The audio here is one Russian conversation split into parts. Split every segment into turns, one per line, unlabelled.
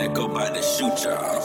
that go by the shoot job.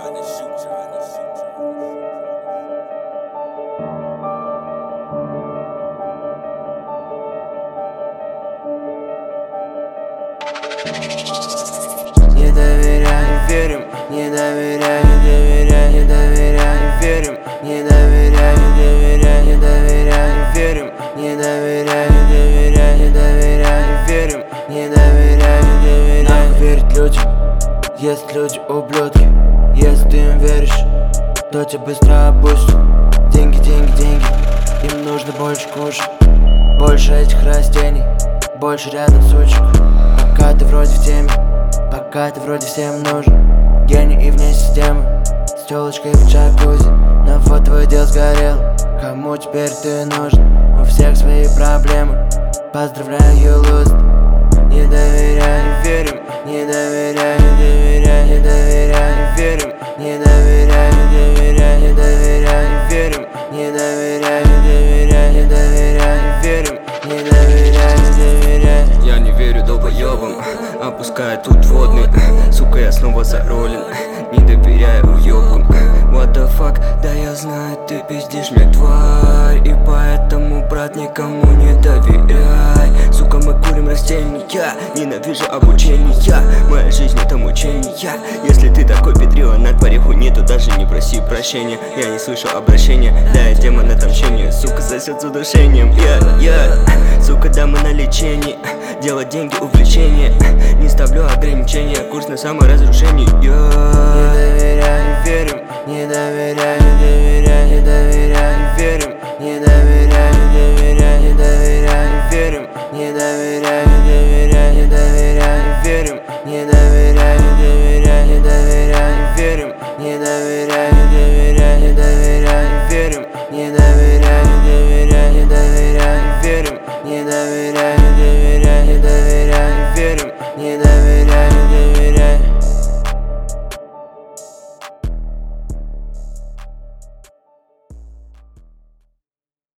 Не доверяй, верим, не доверяй, доверяй, не доверяй, верим, не доверяй, доверяй, не доверяй, верим, не доверяй, доверяй, не доверяй, верим, не доверяй, доверяй. Нахуй верить людям, есть люди ублюдки. Если ты им веришь, то тебя быстро опустят. Деньги, деньги, деньги, им нужно больше кушать, больше этих растений, больше рядом сучек. Пока ты вроде в теме, пока ты вроде всем нужен, гений и вне системы, с тёлочкой в джакузи. Но вот твой дел сгорел, кому теперь ты нужен? У всех свои проблемы, поздравляю, луз. Не доверяй, верим, не доверяй, доверяй, не доверяй, верим, не доверяй, доверяй, не доверяй, верим, не доверяй, доверяй, не доверяй, верим, не доверяй, доверяй.
Я не верю долбоёбам, опуская тут водный. Сука, я снова заролен, не доверяю уёбкам. What the fuck, да я знаю, ты пиздишь мне, тварь. И поэтому, брат, никому не доверяй. Сука, мы курим растения, ненавижу обучение. Моя жизнь это мучение. Если ты такой педрила, на дворе хуйни, то даже не проси прощения. Я не слышу обращения, да я демон отомщения. Сука, сосет с удушением, сука, дамы на лечении. Делать деньги увлечение, не ставлю ограничения, курс на саморазрушение.
Не доверяй, верим, не доверяй, доверяй, не доверяй.